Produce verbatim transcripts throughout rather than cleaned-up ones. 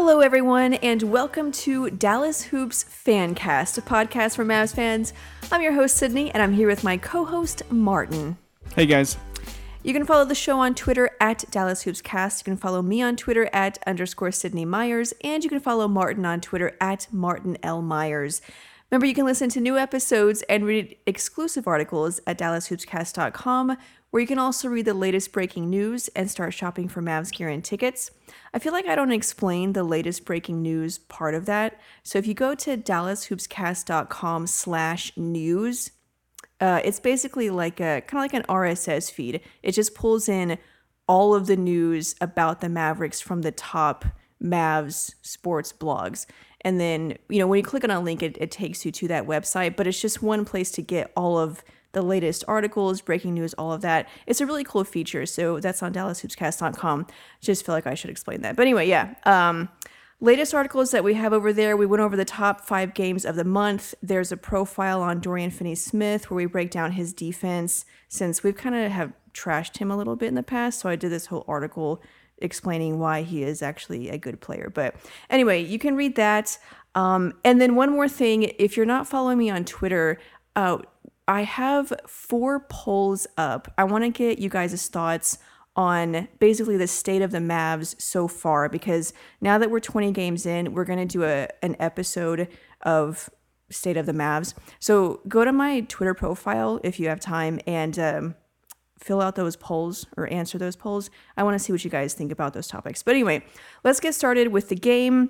Hello, everyone, and welcome to Dallas Hoops Fancast, a podcast for Mavs fans. I'm your host, Sydney, and I'm here with my co-host, Martin. Hey, guys. You can follow the show on Twitter at Dallas Hoops Cast. You can follow me on Twitter at underscore Sydney Myers, and you can follow Martin on Twitter at Martin L. Myers. Remember, you can listen to new episodes and read exclusive articles at dallas hoops cast dot com, where you can also read the latest breaking news and start shopping for Mavs gear and tickets. I feel like I don't explain the latest breaking news part of that. So if you go to dallas hoops cast dot com slash news, uh, it's basically like a kind of like an R S S feed. It just pulls in all of the news about the Mavericks from the top Mavs sports blogs. And then, you know, when you click on a link, it, it takes you to that website, but it's just one place to get all of the latest articles, breaking news, all of that. It's a really cool feature. So that's on dallas hoops cast dot com. Just feel like I should explain that. But anyway, yeah. Um, latest articles that we have over there. We went over the top five games of the month. There's a profile on Dorian Finney-Smith where we break down his defense, since we've kind of have trashed him a little bit in the past. So I did this whole article explaining why he is actually a good player. But anyway, you can read that. Um, and then one more thing, if you're not following me on Twitter, uh, I have four polls up. I want to get you guys' thoughts on basically the state of the Mavs so far, because now that we're twenty games in, we're going to do a an episode of State of the Mavs. So go to my Twitter profile if you have time and um, fill out those polls or answer those polls. I want to see what you guys think about those topics. But anyway, let's get started with the game.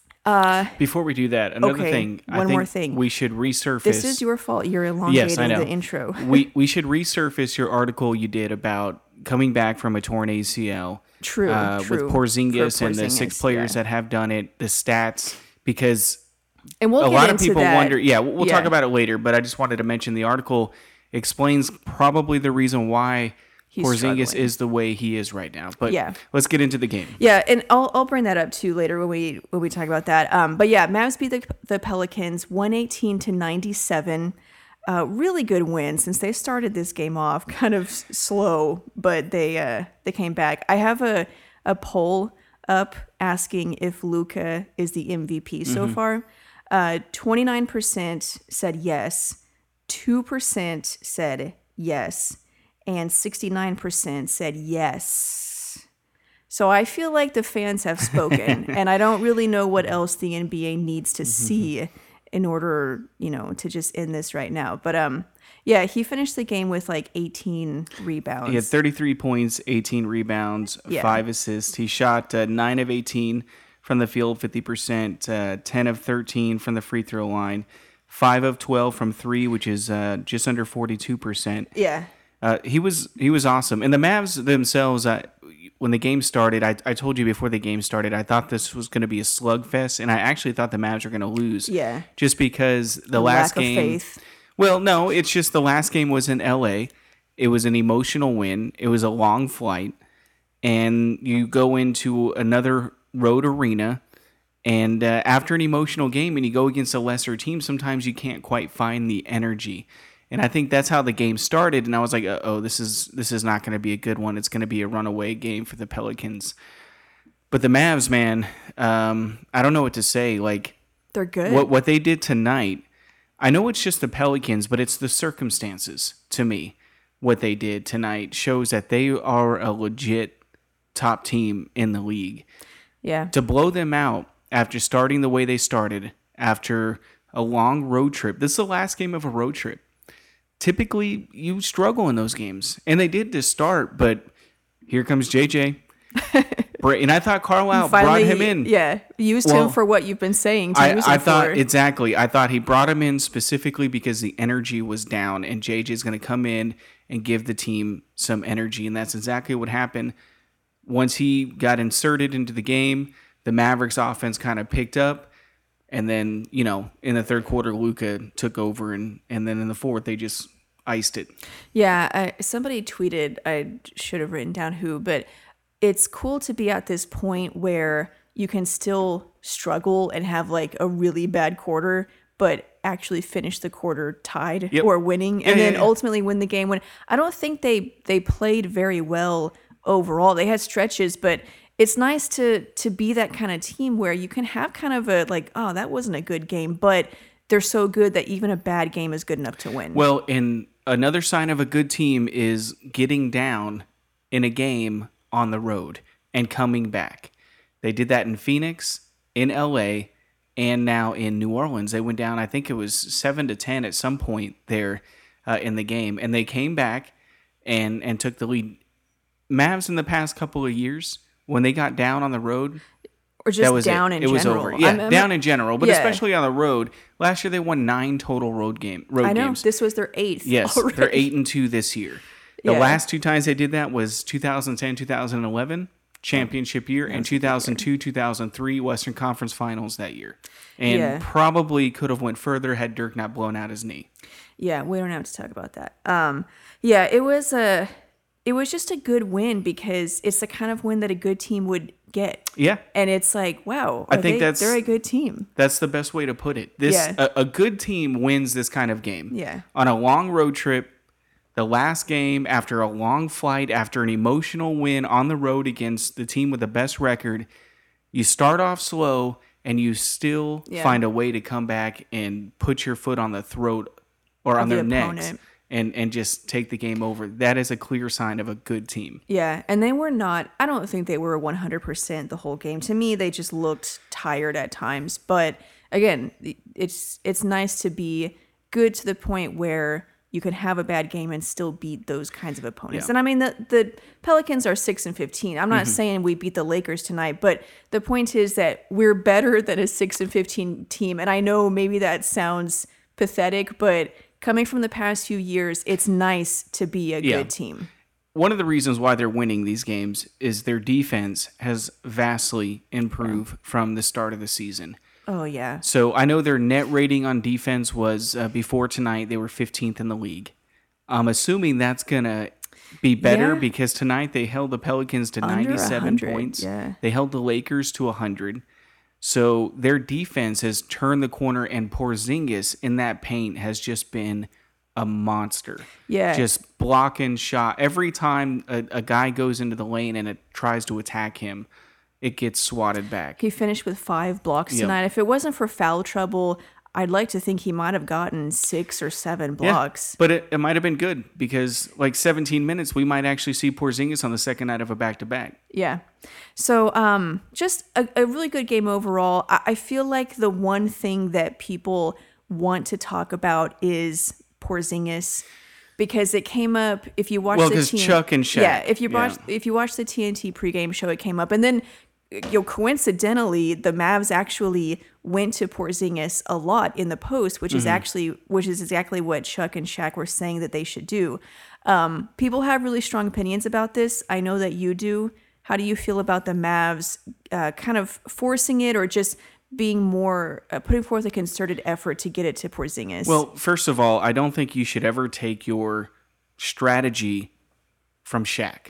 Uh, Before we do that, another okay, thing. one I think more thing. We should resurface. This is your fault. You're elongating yes, I know. the intro. we we should resurface your article you did about coming back from a torn A C L. True, uh, true. With Porzingis, For and the Porzingis, six players yeah. that have done it, the stats, because And we'll a get lot of into people that. wonder. Yeah, we'll, we'll Yeah. talk about it later. But I just wanted to mention the article explains probably the reason why He's Porzingis struggling. is the way he is right now. But Yeah. let's get into the game. Yeah, and I'll I'll bring that up too later when we when we talk about that. Um, but yeah, Mavs beat the, the Pelicans one eighteen to ninety-seven. Uh, really good win since they started this game off kind of s- slow, but they uh, they came back. I have a a poll up asking if Luka is the M V P so Mm-hmm. far. Uh, twenty-nine percent said yes, two percent said yes, and sixty-nine percent said yes. So I feel like the fans have spoken, and I don't really know what else the N B A needs to see in order, you know, to just end this right now. But um, yeah, he finished the game with like eighteen rebounds. He had thirty-three points, eighteen rebounds, Yeah. five assists. He shot uh, nine of eighteen from the field, fifty percent, uh, ten of thirteen from the free throw line, five of twelve from three, which is uh, just under forty-two percent. Yeah. Uh, he was he was awesome. And the Mavs themselves, uh, when the game started, I, I told you before the game started, I thought this was going to be a slugfest, and I actually thought the Mavs were going to lose. Yeah. Just because the A last lack of game. faith. Well, no, it's just the last game was in L A. It was an emotional win. It was a long flight, and you go into another road arena. And uh, after an emotional game and you go against a lesser team, sometimes you can't quite find the energy. And I think that's how the game started. And I was like, oh, this is this is not going to be a good one. It's going to be a runaway game for the Pelicans. But the Mavs, man, um, I don't know what to say. Like, They're good. what what they did tonight, I know it's just the Pelicans, but it's the circumstances to me. What they did tonight shows that they are a legit top team in the league. Yeah. To blow them out after starting the way they started, after a long road trip. This is the last game of a road trip. Typically, you struggle in those games. And they did to start, but here comes J J. And I thought Carlisle Finally, brought him in. Yeah. Used Well, him for what you've been saying to I, use him I thought, for. exactly. I thought he brought him in specifically because the energy was down, and J J is going to come in and give the team some energy. And that's exactly what happened. Once he got inserted into the game, the Mavericks offense kind of picked up. And then, you know, in the third quarter, Luka took over. And, and then in the fourth, they just iced it. Yeah, I, somebody tweeted, I should have written down who, but it's cool to be at this point where you can still struggle and have like a really bad quarter, but actually finish the quarter tied Yep. or winning, Yeah, and yeah, then yeah. ultimately win the game. When I don't think they they played very well overall. They had stretches, but it's nice to to be that kind of team where you can have kind of a like, oh, that wasn't a good game, but they're so good that even a bad game is good enough to win. Well, and another sign of a good team is getting down in a game on the road and coming back. They did that in Phoenix, in L A, and now in New Orleans. They went down, I think it was seven to ten at some point there uh, in the game, and they came back and and took the lead. Mavs in the past couple of years, when they got down on the road, or just that was down it. in it general. was over. Yeah, I'm, I'm down not, in general, but yeah. especially on the road. Last year they won nine total road game road I know games. this was their eighth. Yes, already. they're eight and two this year. The Yeah. last two times they did that was two thousand ten, two thousand eleven championship year, and two thousand two, two thousand three Western Conference Finals that year, and Yeah. probably could have went further had Dirk not blown out his knee. Yeah, we don't have to talk about that. Um, yeah, it was a, it was just a good win because it's the kind of win that a good team would get. Yeah, And it's like, wow, I are think they, that's- they're a good team. that's the best way to put it. This Yeah. a, a good team wins this kind of game. Yeah. On a long road trip, the last game after a long flight, after an emotional win on the road against the team with the best record, you start off slow and you still Yeah. find a way to come back and put your foot on the throat or on Of the their necks opponent. and and just take the game over. That is a clear sign of a good team. Yeah, and they were not, I don't think they were one hundred percent the whole game. To me, they just looked tired at times. But again, it's it's nice to be good to the point where you can have a bad game and still beat those kinds of opponents. Yeah. And I mean, the, the Pelicans are six and fifteen. I'm not Mm-hmm. saying we beat the Lakers tonight, but the point is that we're better than a six and fifteen team. And I know maybe that sounds pathetic, but coming from the past few years, it's nice to be a Yeah. good team. One of the reasons why they're winning these games is their defense has vastly improved from the start of the season. Oh, yeah. So I know their net rating on defense was uh, before tonight, they were fifteenth in the league. I'm assuming that's going to be better Yeah. because tonight they held the Pelicans to Under ninety-seven one hundred, points. yeah. They held the Lakers to one hundred. So their defense has turned the corner, and Porzingis in that paint has just been a monster. Yeah. Just blocking shot. Every time a, a guy goes into the lane and it tries to attack him, it gets swatted back. He finished with five blocks Yep. tonight. If it wasn't for foul trouble, I'd like to think he might have gotten six or seven blocks. Yeah, but it, it might have been good because like seventeen minutes, we might actually see Porzingis on the second night of a back-to-back. Yeah. So um, just a, a really good game overall. I, I feel like the one thing that people want to talk about is Porzingis because it came up if you watch Well, the 'cause T N- Chuck and Shaq, Yeah, if you yeah. watch if you watch the T N T pregame show, it came up, and then you know coincidentally the Mavs actually went to Porzingis a lot in the post, which is Mm-hmm. actually which is exactly what Chuck and Shaq were saying that they should do. Um, people have really strong opinions about this. I know that you do. How do you feel about the Mavs uh, kind of forcing it or just being more uh, putting forth a concerted effort to get it to Porzingis? Well, first of all, I don't think you should ever take your strategy from Shaq.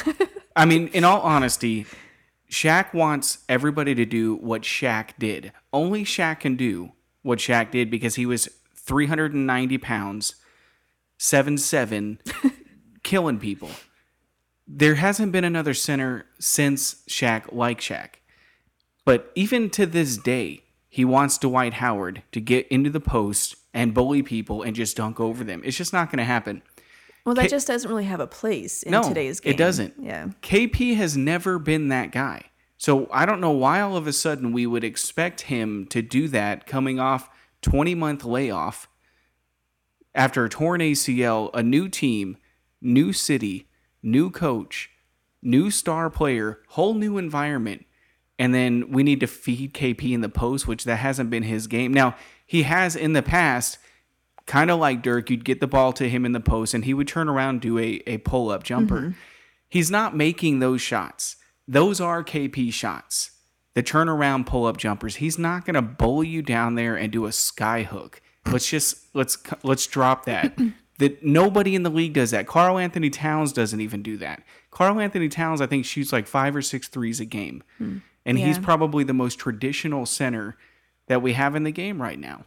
I mean, in all honesty, Shaq wants everybody to do what Shaq did. Only Shaq can do what Shaq did because he was three hundred ninety pounds, seven seven, killing people. There hasn't been another center since Shaq like Shaq. But even to this day, he wants Dwight Howard to get into the post and bully people and just dunk over them. It's just not going to happen. well, that K- just doesn't really have a place in No, today's game. it doesn't. Yeah. K P has never been that guy. So I don't know why all of a sudden we would expect him to do that coming off twenty-month layoff after a torn A C L, a new team, new city, new coach, new star player, whole new environment. And then we need to feed K P in the post, which that hasn't been his game. Now, he has in the past, kind of like Dirk, you'd get the ball to him in the post and he would turn around and do a, a pull-up jumper. Mm-hmm. He's not making those shots. Those are K P shots. The turnaround pull-up jumpers. He's not going to bully you down there and do a sky hook. Let's just let's let's drop that. That nobody in the league does that. Karl Anthony Towns doesn't even do that. Karl Anthony Towns, I think, shoots like five or six threes a game. And he's Yeah. probably the most traditional center that we have in the game right now.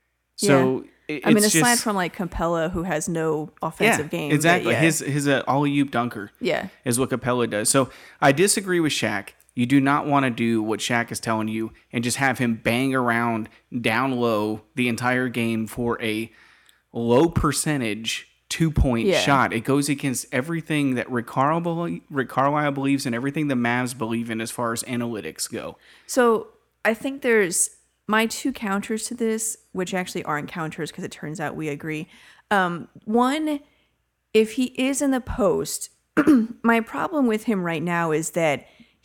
So it, I mean, it's aside just, from like Capella, who has no yeah, offensive game. but exactly. yeah. His his uh, all-oop dunker yeah. is what Capella does. So I disagree with Shaq. You do not want to do what Shaq is telling you and just have him bang around down low the entire game for a low percentage two-point Yeah. shot. It goes against everything that Rick Carlisle, Rick Carlisle believes and everything the Mavs believe in as far as analytics go. So I think there's my two counters to this, which actually aren't counters because it turns out we agree. Um, one, if he is in the post, my problem with him right now is that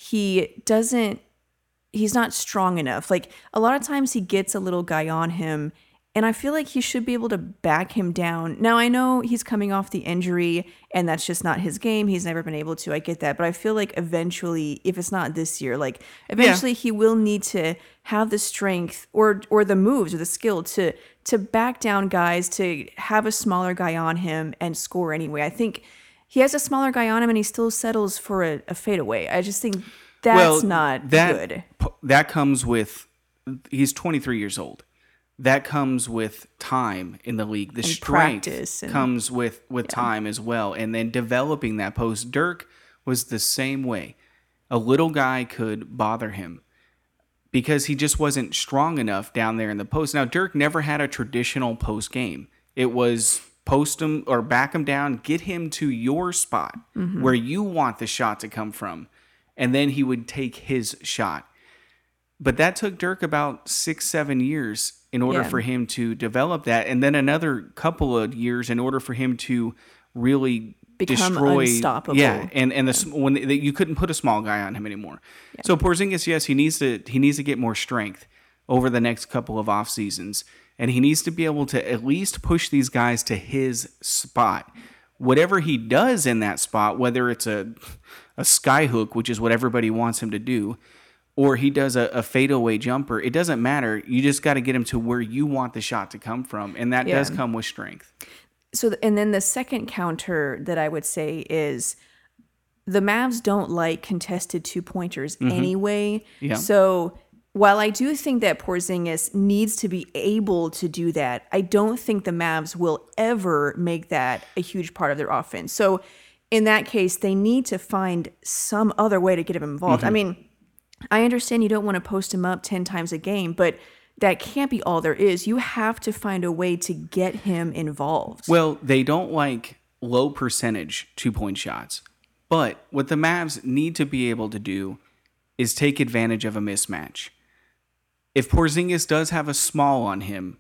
he doesn't, he's not strong enough. Like a lot of times he gets a little guy on him and I feel like he should be able to back him down. Now I know he's coming off the injury and that's just not his game. He's never been able to. I get that. But I feel like eventually, if it's not this year, like eventually yeah. he will need to have the strength or or the moves or the skill to to back down guys, to have a smaller guy on him and score anyway. I think he has a smaller guy on him and he still settles for a, a fadeaway. I just think that's well, not that, good. That comes with, he's twenty-three years old. That comes with time in the league. The and strength and, comes with, with yeah. time as well. And then developing that post. Dirk was the same way. A little guy could bother him because he just wasn't strong enough down there in the post. Now, Dirk never had a traditional post game. It was post him or back him down, get him to your spot mm-hmm. where you want the shot to come from. And then he would take his shot. But that took Dirk about six, seven years in order yeah. for him to develop that. And then another couple of years in order for him to really become destroy. Unstoppable. Yeah. And, and the, yeah. when the, you couldn't put a small guy on him anymore. Yeah. So Porzingis, yes, he needs to, he needs to get more strength over the next couple of off seasons. And he needs to be able to at least push these guys to his spot. Whatever he does in that spot, whether it's a, a sky hook, which is what everybody wants him to do, or he does a, a fadeaway jumper, it doesn't matter. You just got to get him to where you want the shot to come from, and that yeah. does come with strength. So, and then the second counter that I would say is the Mavs don't like contested two-pointers mm-hmm. anyway. Yeah. So while I do think that Porzingis needs to be able to do that, I don't think the Mavs will ever make that a huge part of their offense. So in that case, they need to find some other way to get him involved. Mm-hmm. I mean, I understand you don't want to post him up ten times a game, but that can't be all there is. You have to find a way to get him involved. Well, they don't like low percentage two-point shots. But what the Mavs need to be able to do is take advantage of a mismatch. If Porzingis does have a small on him,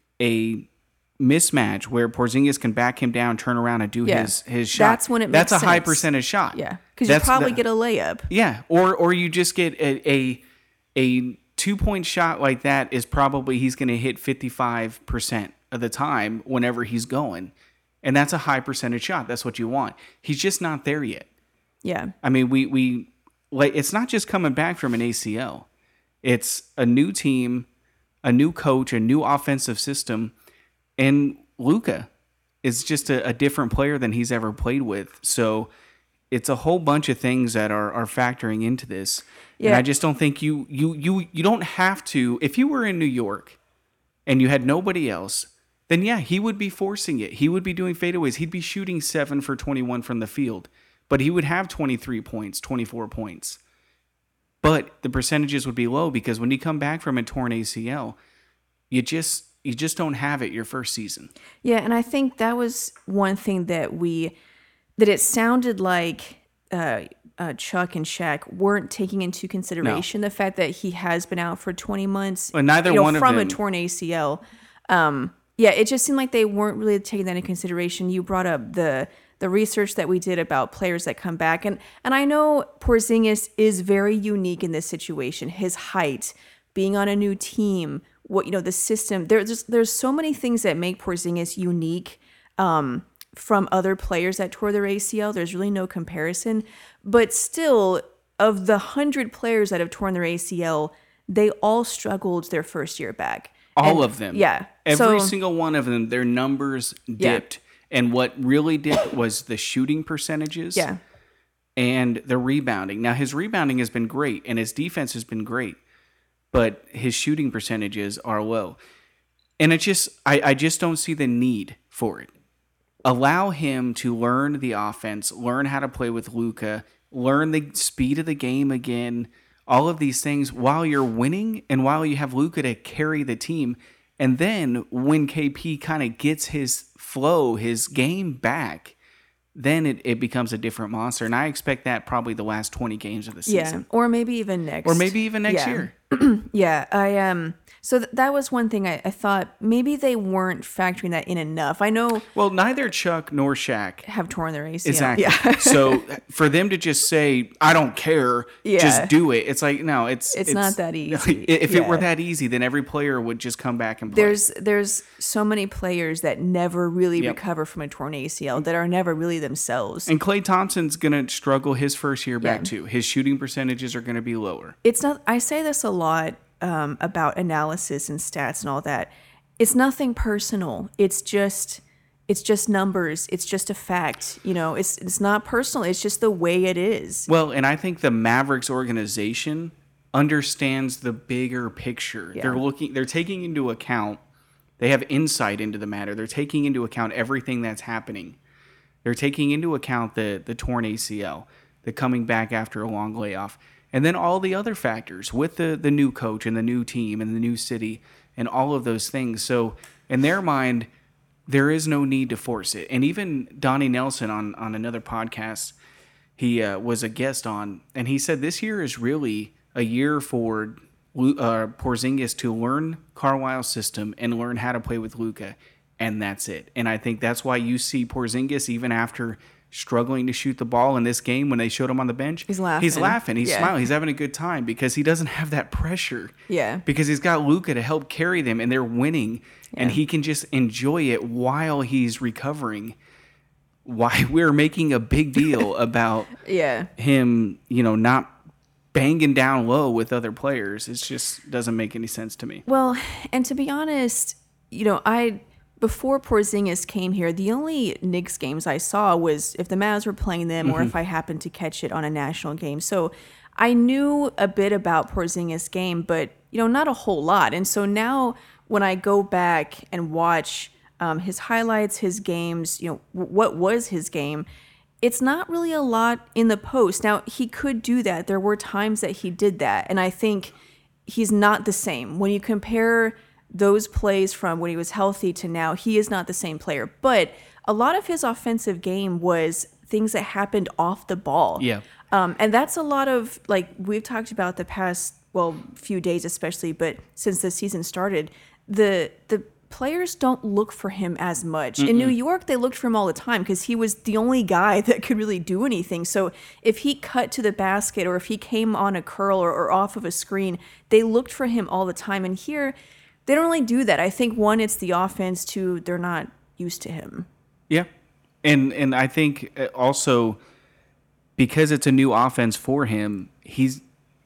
a mismatch where Porzingis can back him down, turn around, and do yeah. his, his shot. That's when it makes That's a sense. high percentage shot. Yeah, because you probably the, get a layup. Yeah, or or you just get a a, a two-point shot like that is probably he's going to hit fifty-five percent of the time whenever he's going. And that's a high percentage shot. That's what you want. He's just not there yet. Yeah. I mean, we we like it's not just coming back from an A C L. It's a new team, a new coach, a new offensive system. And Luka is just a, a different player than he's ever played with. So it's a whole bunch of things that are, are factoring into this. Yeah. And I just don't think you, you you you don't have to. If you were in New York and you had nobody else, then yeah, he would be forcing it. He would be doing fadeaways. He'd be shooting seven for twenty-one from the field. But he would have twenty-three points, twenty-four points. But the percentages would be low because when you come back from a torn A C L, you just you just don't have it your first season. Yeah, and I think that was one thing that we that it sounded like uh, uh, Chuck and Shaq weren't taking into consideration no. the fact that he has been out for twenty months. Well, neither you know, one from of them. a torn A C L. Um, yeah, it just seemed like they weren't really taking that into consideration. You brought up the the research that we did about players that come back. And and I know Porzingis is very unique in this situation. His height, being on a new team, what you know, the system. There's just, there's so many things that make Porzingis unique um, from other players that tore their A C L. There's really no comparison. But still, of the hundred players that have torn their A C L, they all struggled their first year back. All and, of them. Yeah. Every so, single one of them, their numbers dipped. Yeah. And what really dipped was the shooting percentages yeah. and the rebounding. Now, his rebounding has been great, and his defense has been great, but his shooting percentages are low. And it just, I, I just don't see the need for it. allow him to learn the offense, learn how to play with Luka, learn the speed of the game again, all of these things while you're winning and while you have Luka to carry the team. And then when K P kind of gets his flow, his game back, then it, it becomes a different monster. And I expect that probably the last twenty games of the season. Yeah, or maybe even next. Or maybe even next yeah. year. yeah, I um. So th- that was one thing I, I thought maybe they weren't factoring that in enough. I know. Well, neither Chuck nor Shaq have torn their A C L. Exactly. Yeah. So for them to just say, "I don't care," yeah. just do it. It's like no, it's it's, it's not that easy. If yeah. it were that easy, then every player would just come back and play. There's there's so many players that never really Yep. recover from a torn A C L that are never really themselves. And Klay Thompson's gonna struggle his first year back Yeah. too. His shooting percentages are gonna be lower. It's not. I say this a lot. Um, about analysis and stats and all that. It's nothing personal. It's just it's just numbers. It's just a fact. You know, it's it's not personal. It's just the way it is. Well, and I think the Mavericks organization understands the bigger picture. Yeah. They're looking they're taking into account, they have insight into the matter. They're taking into account everything that's happening. They're taking into account the the torn A C L, the coming back after a long layoff. And then all the other factors with the, the new coach and the new team and the new city and all of those things. So in their mind, there is no need to force it. And even Donnie Nelson on, on another podcast, he uh, was a guest on, and he said this year is really a year for uh, Porzingis to learn Carlisle's system and learn how to play with Luka, and that's it. And I think that's why you see Porzingis, even after struggling to shoot the ball in this game when they showed him on the bench. He's laughing. He's laughing. He's Yeah. smiling. He's having a good time because he doesn't have that pressure. Yeah. Because he's got Luka to help carry them and they're winning and Yeah. he can just enjoy it while he's recovering. Why we're making a big deal about Yeah. him, you know, not banging down low with other players. It just doesn't make any sense to me. Well, and to be honest, you know, I before Porzingis came here, the only Knicks games I saw was if the Mavs were playing them or if I happened to catch it on a national game. So I knew a bit about Porzingis' game, but, you know, not a whole lot. And so now when I go back and watch um, his highlights, his games, you know, w- what was his game, it's not really a lot in the post. Now, he could do that. There were times that he did that. And I think he's not the same. When you compare those plays from when he was healthy to now, he is not the same player. But a lot of his offensive game was things that happened off the ball. Yeah. Um, and that's a lot of, like, we've talked about the past, well, few days especially, but since the season started, the the players don't look for him as much. Mm-mm. In New York, they looked for him all the time because he was the only guy that could really do anything. So if he cut to the basket or if he came on a curl or, or off of a screen, they looked for him all the time. And here, they don't really do that. I think, one, it's the offense. Two, they're not used to him. Yeah. And and I think also because it's a new offense for him, he's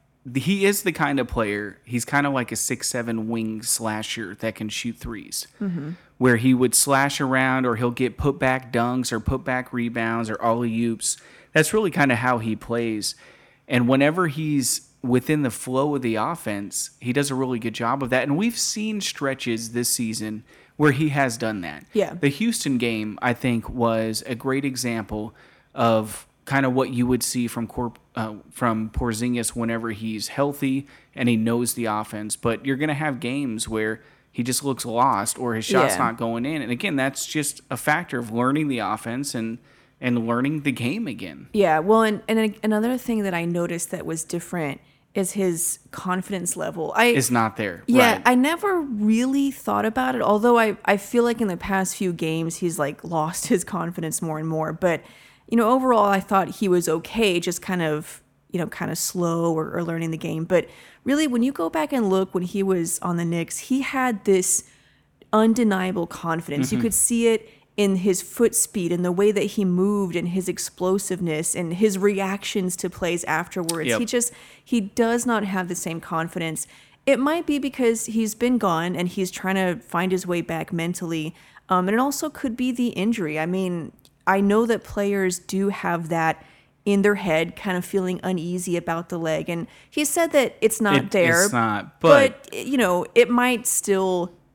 he is the kind of player, he's kind of like a six seven wing slasher that can shoot threes. Mm-hmm. Where he would slash around or he'll get put back dunks or put back rebounds or alley-oops. That's really kind of how he plays. And whenever he's within the flow of the offense, he does a really good job of that. And we've seen stretches this season where he has done that. Yeah. The Houston game, I think, was a great example of kind of what you would see from Corp, uh, from Porzingis whenever he's healthy and he knows the offense. But you're going to have games where he just looks lost or his shot's Yeah. not going in. And again, that's just a factor of learning the offense and and learning the game again. Yeah, well, and, and another thing that I noticed that was different is his confidence level. I It's not there. Yeah, Right. I never really thought about it, although I, I feel like in the past few games he's like lost his confidence more and more. But, you know, overall I thought he was okay, just kind of, you know, kind of slow or, or learning the game. But really, when you go back and look when he was on the Knicks, he had this undeniable confidence. Mm-hmm. You could see it in his foot speed and the way that he moved and his explosiveness and his reactions to plays afterwards. Yep. He just, he does not have the same confidence. It might be because he's been gone and he's trying to find his way back mentally. Um, and it also could be the injury. I mean, I know that players do have that in their head, kind of feeling uneasy about the leg. And he said that it's not It- there. It's not. But, but, you know, it might still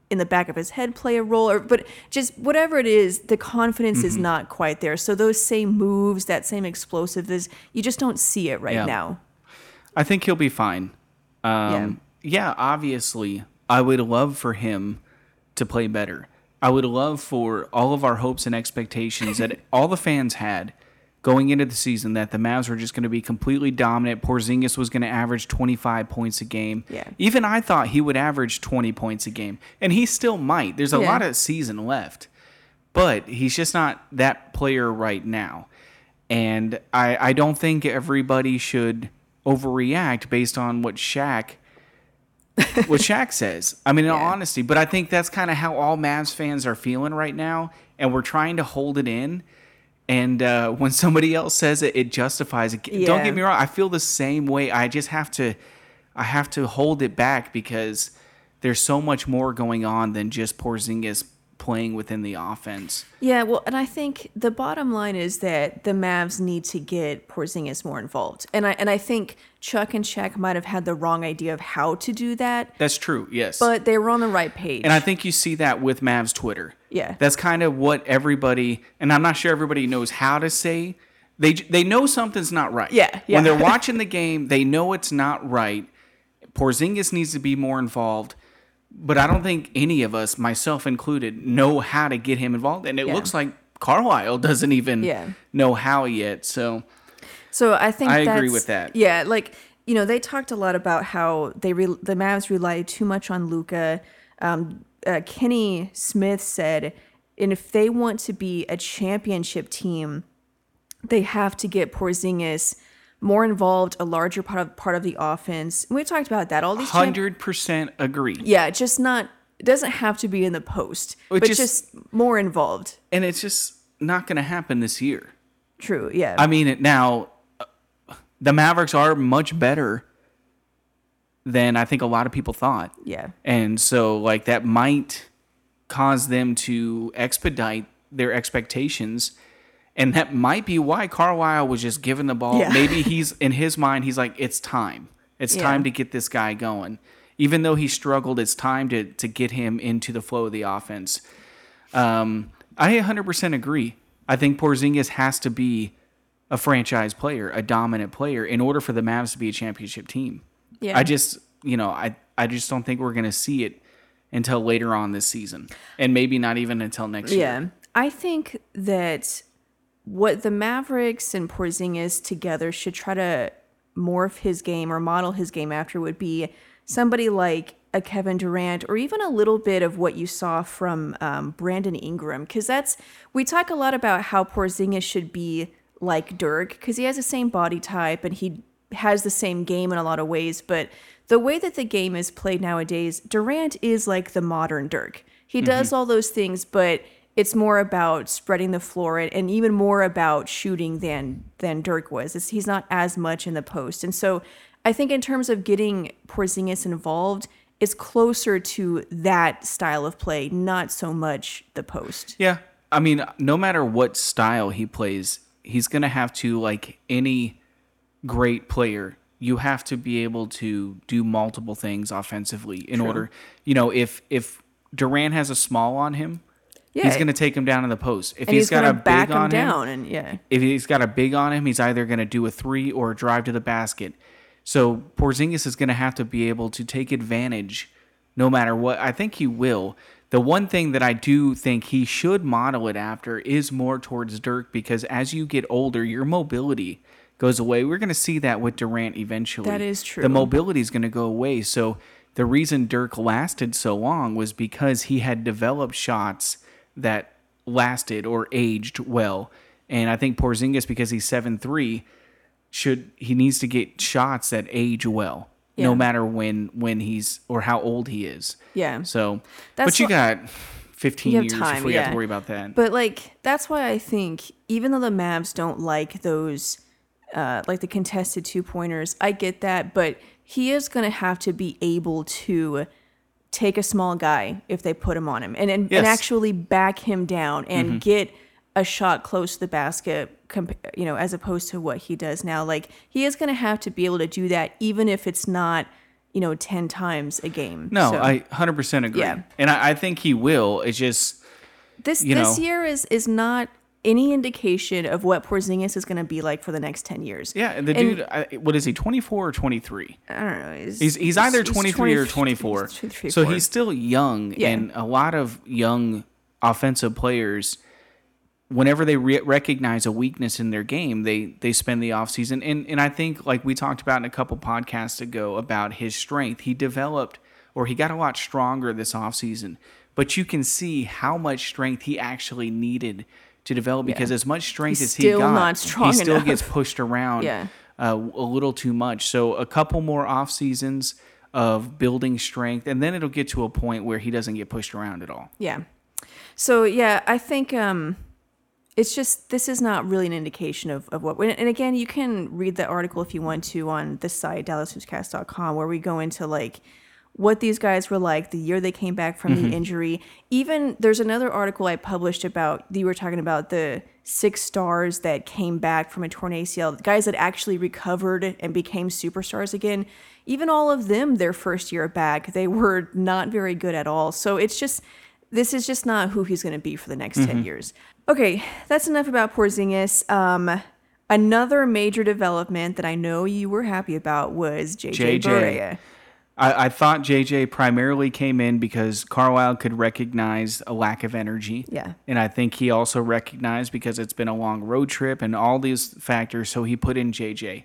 in the back of his head play a role, or but just whatever it is, the confidence Mm-hmm. is not quite there. So those same moves, that same explosiveness, you just don't see it right Yeah. now. I think he'll be fine. Um, yeah. yeah, obviously, I would love for him to play better. I would love for all of our hopes and expectations that all the fans had going into the season that the Mavs were just going to be completely dominant. Porzingis was going to average twenty-five points a game. Yeah. Even I thought he would average twenty points a game, and he still might. There's a Yeah. lot of season left, but he's just not that player right now. And I, I don't think everybody should overreact based on what Shaq what Shaq says. I mean, in all Yeah. honesty, but I think that's kind of how all Mavs fans are feeling right now, and we're trying to hold it in. And uh, when somebody else says it, it justifies it. Yeah. Don't get me wrong; I feel the same way. I just have to, I have to hold it back because there's so much more going on than just Porzingis playing within the offense. Yeah, well, and I think the bottom line is that the Mavs need to get Porzingis more involved. And I and I think Chuck and Shaq might have had the wrong idea of how to do that, That's true. Yes. but they were on the right page. And I think you see that with Mavs Twitter. Yeah. That's kind of what everybody, and I'm not sure everybody knows how to say. They they know something's not right. Yeah, yeah. When they're watching the game, they know it's not right. Porzingis needs to be more involved. But I don't think any of us, myself included, know how to get him involved. And it Yeah. looks like Carlisle doesn't even Yeah. know how yet. So So I think I agree that's- with that. Yeah, like you know, they talked a lot about how they re- the Mavs rely too much on Luka. Um, uh, Kenny Smith said, and if they want to be a championship team, they have to get Porzingis more involved, a larger part of part of the offense. And we talked about that. All these champ- one hundred percent agree. yeah, just not. It doesn't have to be in the post, It but just- just more involved. And it's just not going to happen this year. True. Yeah. I mean, it now, uh, the Mavericks are much better than I think a lot of people thought. yeah. And so, like, that might cause them to expedite their expectations. And that might be why Carlisle was just given the ball. Yeah. Maybe he's, in his mind, he's like, it's time. It's Yeah. time to get this guy going. Even though he struggled, it's time to, to get him into the flow of the offense. Um, I one hundred percent agree. I think Porzingis has to be a franchise player, a dominant player, in order for the Mavs to be a championship team. Yeah. I just, you know, I, I just don't think we're going to see it until later on this season. And maybe not even until next Yeah. year. I think that what the Mavericks and Porzingis together should try to morph his game or model his game after would be somebody like a Kevin Durant, or even a little bit of what you saw from um, Brandon Ingram. Because that's, we talk a lot about how Porzingis should be like Dirk, because he has the same body type and he has the same game in a lot of ways. But the way that the game is played nowadays, Durant is like the modern Dirk. He does all those things, but it's more about spreading the floor and even more about shooting than than Dirk was. It's, he's not as much in the post. And so I think in terms of getting Porzingis involved, it's closer to that style of play, not so much the post. Yeah. I mean, no matter what style he plays, he's going to have to, like any great player, you have to be able to do multiple things offensively in True. order, you know, if if Durant has a small on him, Yeah. he's going to take him down in the post. If and he's, he's got gonna a big back him on him, down, and yeah, if he's got a big on him, he's either going to do a three or a drive to the basket. So Porzingis is going to have to be able to take advantage no matter what. I think he will. The one thing that I do think he should model it after is more towards Dirk, because as you get older, your mobility goes away. We're going to see that with Durant eventually. That is true. The mobility is going to go away. So the reason Dirk lasted so long was because he had developed shots that lasted or aged well. And I think Porzingis, because he's seven three, should he needs to get shots that age well, Yeah. no matter when when he's or how old he is. yeah. So, That's but you wh- got fifteen You have years time, before you have yeah. to worry about that. But like that's why I think even though the Mavs don't like those uh like the contested two pointers, I get that, but he is gonna have to be able to take a small guy if they put him on him and and, Yes. and actually back him down and get a shot close to the basket, comp- you know, as opposed to what he does now. Like he is gonna have to be able to do that, even if it's not you know, ten times a game. No, So, I one hundred percent agree. Yeah. And I, I think he will. It's just, this you this know. year is is not any indication of what Porzingis is going to be like for the next ten years. yeah, and the And- dude, I, what is he, twenty-four or twenty-three? I don't know. He's, He's, he's either he's twenty-three or twenty twenty-four. he's twenty-three, So four. he's still young, Yeah. and a lot of young offensive players, whenever they re- recognize a weakness in their game, they they spend the offseason. And, and I think, like we talked about in a couple podcasts ago about his strength, he developed, or he got a lot stronger this offseason. But you can see how much strength he actually needed to develop, because as much strength He's as he still got, not strong he still enough. gets pushed around Yeah. uh, a little too much. So a couple more off seasons of building strength, and then it'll get to a point where he doesn't get pushed around at all. Yeah. So yeah, I think um, it's just this is not really an indication of, of what. And again, you can read the article if you want to on the site dallas hoopscast dot com, where we go into like what these guys were like the year they came back from the injury. Even there's another article I published about, you were talking about the six stars that came back from a torn A C L, the guys that actually recovered and became superstars again. Even all of them, their first year back, they were not very good at all. So it's just, this is just not who he's going to be for the next ten years. Okay, that's enough about Porzingis. Um, another major development that I know you were happy about was J J, J J. Barea. I, I thought J J primarily came in because Carlisle could recognize a lack of energy. Yeah. And I think he also recognized, because it's been a long road trip and all these factors, so he put in J J.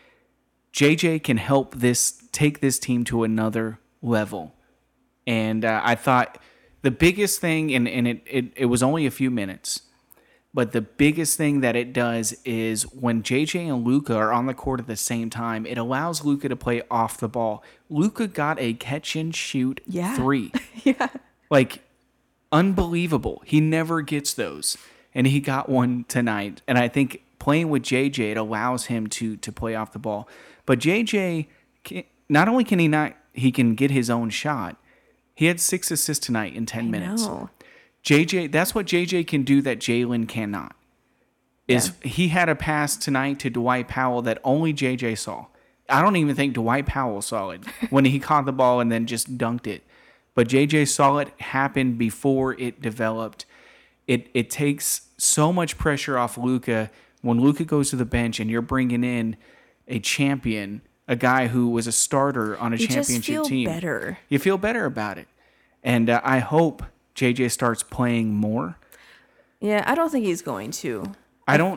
J J can help this, take this team to another level. And uh, I thought the biggest thing, and, and it, it, it was only a few minutes, but the biggest thing that it does is when J J and Luka are on the court at the same time, it allows Luka to play off the ball. Luka got a catch and shoot Yeah. three. Yeah. Like, unbelievable. He never gets those. And he got one tonight. And I think playing with J J, it allows him to to play off the ball. But J J, can, not only can he not, he can get his own shot. He had six assists tonight in ten minutes. No. J J, that's what J J can do that Jalen cannot. Is he had a pass tonight to Dwight Powell that only J J saw. I don't even think Dwight Powell saw it when he caught the ball and then just dunked it. But J J saw it happen before it developed. It it takes so much pressure off Luka when Luka goes to the bench and you're bringing in a champion, a guy who was a starter on a You championship just feel team. better. You feel better about it. And uh, I hope J J starts playing more. Yeah, I don't think he's going to. I don't.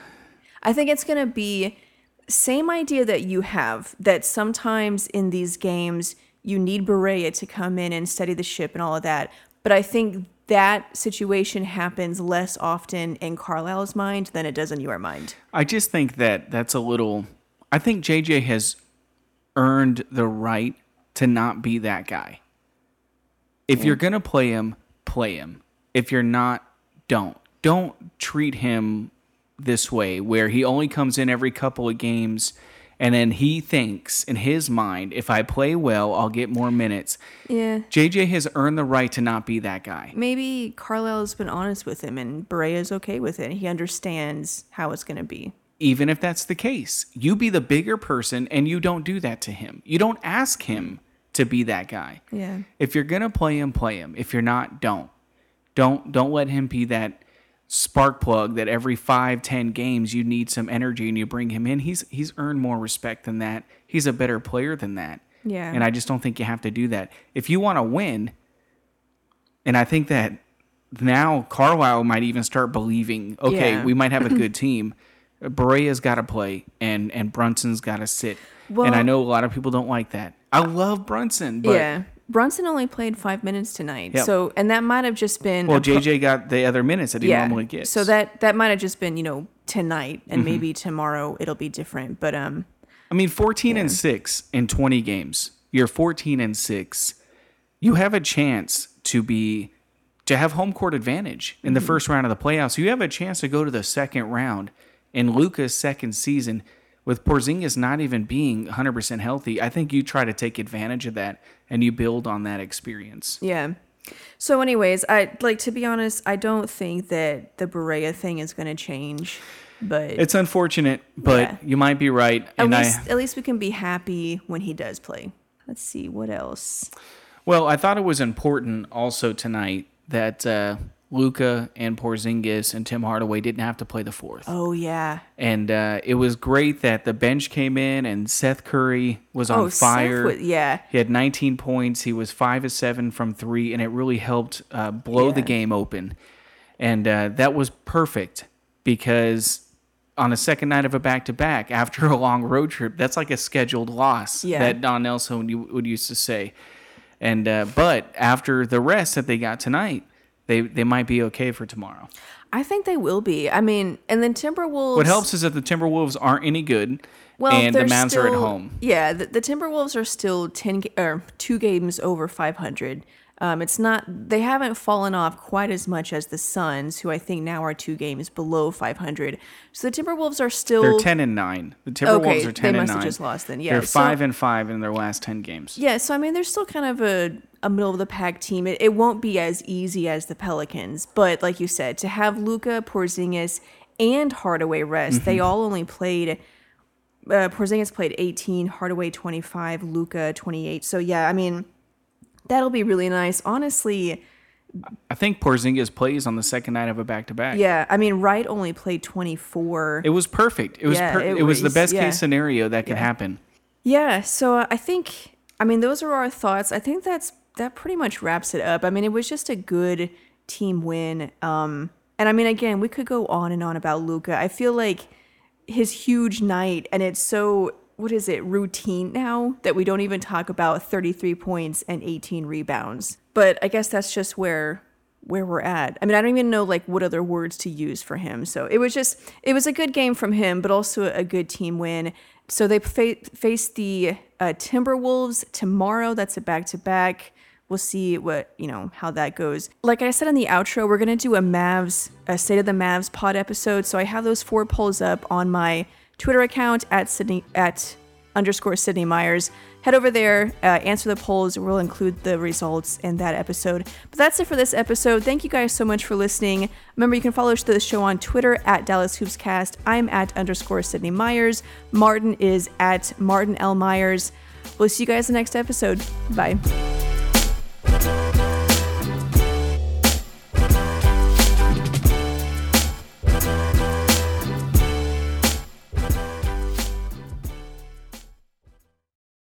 I think it's going to be same idea that you have, that sometimes in these games you need Barea to come in and steady the ship and all of that. But I think that situation happens less often in Carlisle's mind than it does in your mind. I just think that that's a little. I think J J has earned the right to not be that guy. If you're going to play him, play him. If you're not, don't. Don't treat him this way where he only comes in every couple of games and then he thinks in his mind, if I play well, I'll get more minutes. Yeah. J J has earned the right to not be that guy. Maybe Carlisle's been honest with him and Berea's okay with it. He understands how it's going to be. Even if that's the case, you be the bigger person and you don't do that to him. You don't ask him to be that guy. Yeah. If you're going to play him, play him. If you're not, don't. Don't don't let him be that spark plug that every five, ten games you need some energy and you bring him in. He's he's earned more respect than that. He's a better player than that. Yeah. And I just don't think you have to do that. If you want to win, and I think that now Carlisle might even start believing, okay, Yeah. we might have a good team. Berea's got to play and, and Brunson's got to sit. Well- and I know a lot of people don't like that. I love Brunson, but yeah. Brunson only played five minutes tonight. Yep. So, and that might have just been. well, a pro- J J got the other minutes that he yeah. normally gets. So that, that might have just been, you know, tonight and Mm-hmm. maybe tomorrow it'll be different. But, um, I mean, fourteen and six in twenty games. You're fourteen and six. You have a chance to be to have home court advantage in the Mm-hmm. first round of the playoffs. You have a chance to go to the second round in Luka's second season with Porzingis not even being one hundred percent healthy. I think you try to take advantage of that and you build on that experience. yeah. So anyways, I like to be honest, I don't think that the Berea thing is going to change, but It's unfortunate, but Yeah. you might be right. at And least, I at least we can be happy when he does play. let's see, what else? Well, I thought it was important also tonight that uh, Luka and Porzingis and Tim Hardaway didn't have to play the fourth. Oh, yeah. And uh, it was great that the bench came in and Seth Curry was on oh, fire. Seth was, yeah. He had nineteen points. He was five of seven from three, and it really helped uh, blow Yeah. the game open. And uh, that was perfect because on a second night of a back-to-back, after a long road trip, that's like a scheduled loss Yeah. that Don Nelson would, would used to say. And uh, but after the rest that they got tonight, they, they might be okay for tomorrow. I think they will be. I mean, and then Timberwolves. What helps is that the Timberwolves aren't any good, well, and the they're Mavs still, are at home. Yeah, the, the Timberwolves are still ten ga- or two games over five hundred. Um, it's not. They haven't fallen off quite as much as the Suns, who I think now are two games below five hundred. So the Timberwolves are still. They're ten and nine. The Timberwolves Okay, are ten they and must nine. have just lost then. Yeah, They're so- five and five in their last ten games. Yeah, so I mean, they're still kind of a, a middle of the pack team. It, it won't be as easy as the Pelicans, but like you said, to have Luka, Porzingis, and Hardaway rest, Mm-hmm. they all only played. Uh, Porzingis played eighteen, Hardaway twenty-five, Luka twenty-eight. So yeah, I mean, that'll be really nice. Honestly, I think Porzingis plays on the second night of a back-to-back. yeah, I mean, Wright only played twenty-four. It was perfect. It was Yeah, per- it it was the was- best yeah. case scenario that could Yeah. happen. Yeah, so uh, I think, I mean, those are our thoughts. I think that's that pretty much wraps it up. I mean, it was just a good team win. Um, and I mean, again, we could go on and on about Luka. I feel like his huge night, and it's so, what is it, routine now that we don't even talk about thirty-three points and eighteen rebounds. But I guess that's just where where we're at. I mean, I don't even know like what other words to use for him. So it was just, it was a good game from him, but also a good team win. So they fa- face the uh, Timberwolves tomorrow. That's a back-to-back. We'll see what, you know, how that goes. Like I said in the outro, we're going to do a Mavs, a State of the Mavs pod episode. So I have those four polls up on my Twitter account at Sydney, at underscore Sydney Myers. Head over there, uh, answer the polls. We'll include the results in that episode. But that's it for this episode. Thank you guys so much for listening. Remember, you can follow the show on Twitter at Dallas Hoops Cast. I'm at underscore Sydney Myers. Martin is at Martin L. Myers. We'll see you guys in the next episode. Bye.